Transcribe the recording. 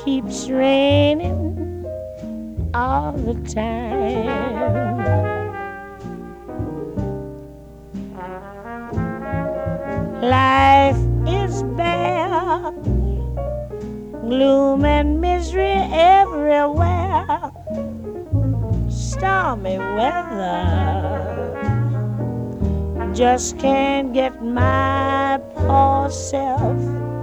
keeps raining all the time. Life is bare, gloom and misery everywhere, stormy weather. Just can't get my poor self